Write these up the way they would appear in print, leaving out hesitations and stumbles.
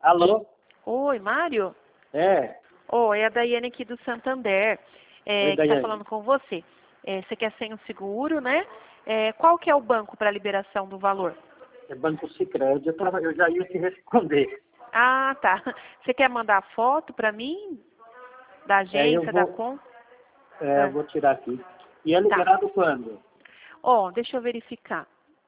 Alô? Oi, Mário? É. Oi, é a Daiane aqui do Santander, Oi, que está Daiane. falando com você. Você quer sem o seguro, né? Qual que é o banco para liberação do valor? É Banco Sicredi. Eu já ia te responder. Ah, tá. Você quer mandar foto para mim? Da agência, da conta? Eu vou tirar aqui. E é Tá. liberado quando? Deixa eu verificar.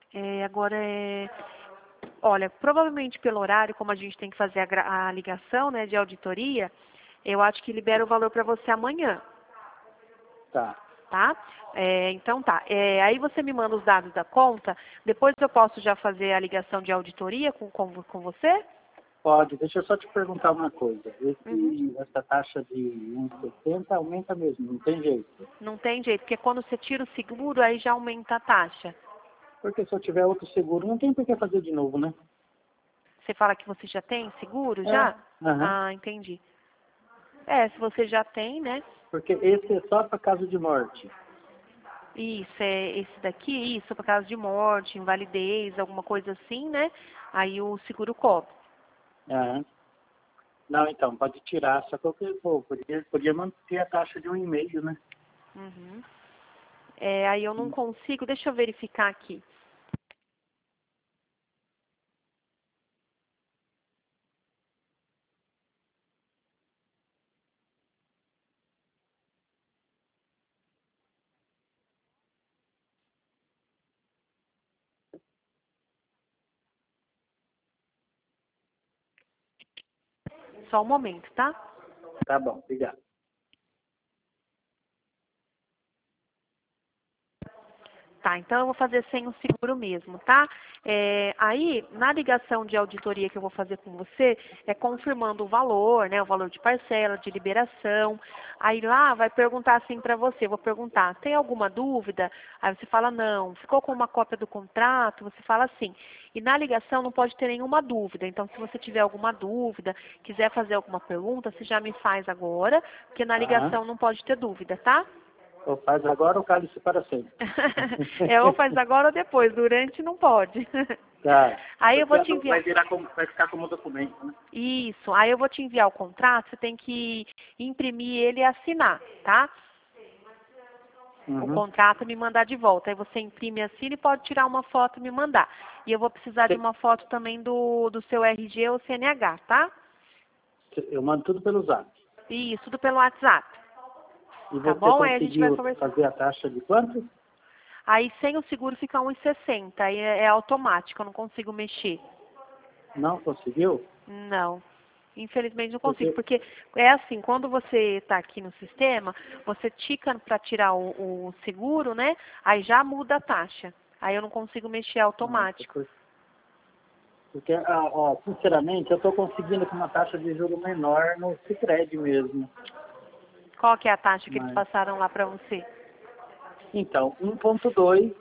Olha, provavelmente pelo horário, como a gente tem que fazer a ligação, né, de auditoria, eu acho que libera o valor para você amanhã, Tá. tá? Então tá. Aí você me manda os dados da conta, depois eu posso já fazer a ligação de auditoria com você? Pode. Deixa eu só te perguntar uma coisa. Uhum. Essa taxa de 1,60 aumenta mesmo, não tem jeito. Não tem jeito, porque quando você tira o seguro, aí já aumenta a taxa. Porque se eu tiver outro seguro, não tem por que fazer de novo, né? Você fala que você já tem seguro, É. já? Aham. Ah, entendi. Se você já tem, né? Porque esse é só para caso de morte. Isso, esse daqui, isso, por causa de morte, invalidez, alguma coisa assim, né? Aí o seguro cobre. Aham. Não, então, pode tirar. Só que podia manter a taxa de 1,5, né? Uhum. Aí eu não consigo, deixa eu verificar aqui. Só um momento, tá? Tá bom, obrigado. Tá, então eu vou fazer sem o seguro mesmo, tá? Aí, na ligação de auditoria que eu vou fazer com você, confirmando o valor, né? O valor de parcela, de liberação. Aí lá vai perguntar assim pra você, eu vou perguntar, tem alguma dúvida? Aí você fala não. Ficou com uma cópia do contrato? Você fala assim. E na ligação não pode ter nenhuma dúvida. Então, se você tiver alguma dúvida, quiser fazer alguma pergunta, você já me faz agora, porque na Aham. ligação não pode ter dúvida, tá? Ou faz agora ou cale-se para sempre. Ou faz agora ou depois, durante não pode. Tá. Aí eu vou te Porque enviar. vai ficar como documento, né? Isso, aí eu vou te enviar o contrato, você tem que imprimir ele e assinar, tá? O Uhum. contrato e me mandar de volta. Aí você imprime, assina e pode tirar uma foto e me mandar. E eu vou precisar de uma foto também do seu RG ou CNH, tá? Eu mando tudo pelo Zap. Isso, tudo pelo WhatsApp. E Tá você bom? Aí a gente vai conseguiu conversar. fazer a taxa de quanto? Aí sem o seguro fica 1,60. Aí é automático, eu não consigo mexer. Não conseguiu? Não. Infelizmente não consigo, Porque, porque é assim, quando você está aqui no sistema, você tica para tirar o seguro, né? Aí já muda a taxa. Aí eu não consigo mexer nossa, automático. porque sinceramente, eu estou conseguindo com uma taxa de juro menor no Sicredi mesmo. Qual que é a taxa que eles Mas, passaram lá para você? então, 1,2,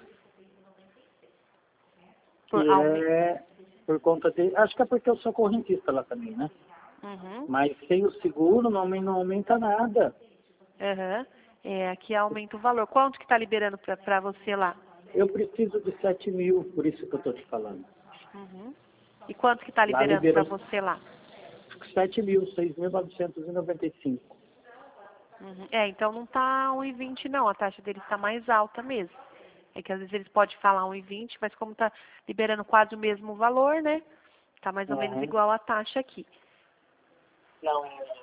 Por que aumento. é por conta de... Acho que é porque eu sou correntista lá também, né? Uhum. Mas sem o seguro não aumenta nada. Uhum. Aqui aumenta o valor. Quanto que está liberando para você lá? Eu preciso de 7 mil, por isso que eu estou te falando. Uhum. E quanto que está Lá liberando para liberou você lá? 7 mil, 6.995. Uhum. Então não está 1,20 não, a taxa deles está mais alta mesmo. É que às vezes eles podem falar 1,20, mas como está liberando quase o mesmo valor, né? Tá mais ou menos Uhum. igual a taxa aqui. Não,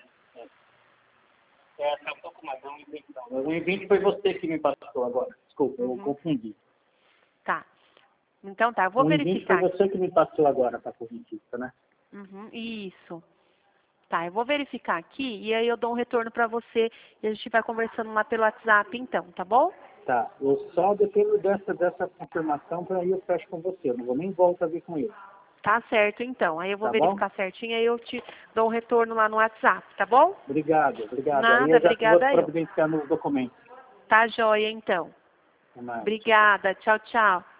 tá um pouco mais, é 1,20 não. 1,20 foi você que me passou agora. Desculpa, eu Uhum. confundi. Tá. Então tá, eu vou 1,20 foi verificar aqui. você que me passou agora para correntista, né? Uhum, isso. Tá, eu vou verificar aqui e aí eu dou um retorno pra você e a gente vai conversando lá pelo WhatsApp então, tá bom? Tá, eu só dependo dessa confirmação para aí eu fecho com você. Eu não vou nem voltar a vir com ele. Tá certo então. Aí eu vou Tá bom? verificar certinho aí eu te dou um retorno lá no WhatsApp, tá bom? Obrigado, obrigado. Aí Nada, eu já vou obrigada eu. providenciar nos documentos. Tá joia então. Até mais. Tchau, tchau. Obrigada, tchau, tchau.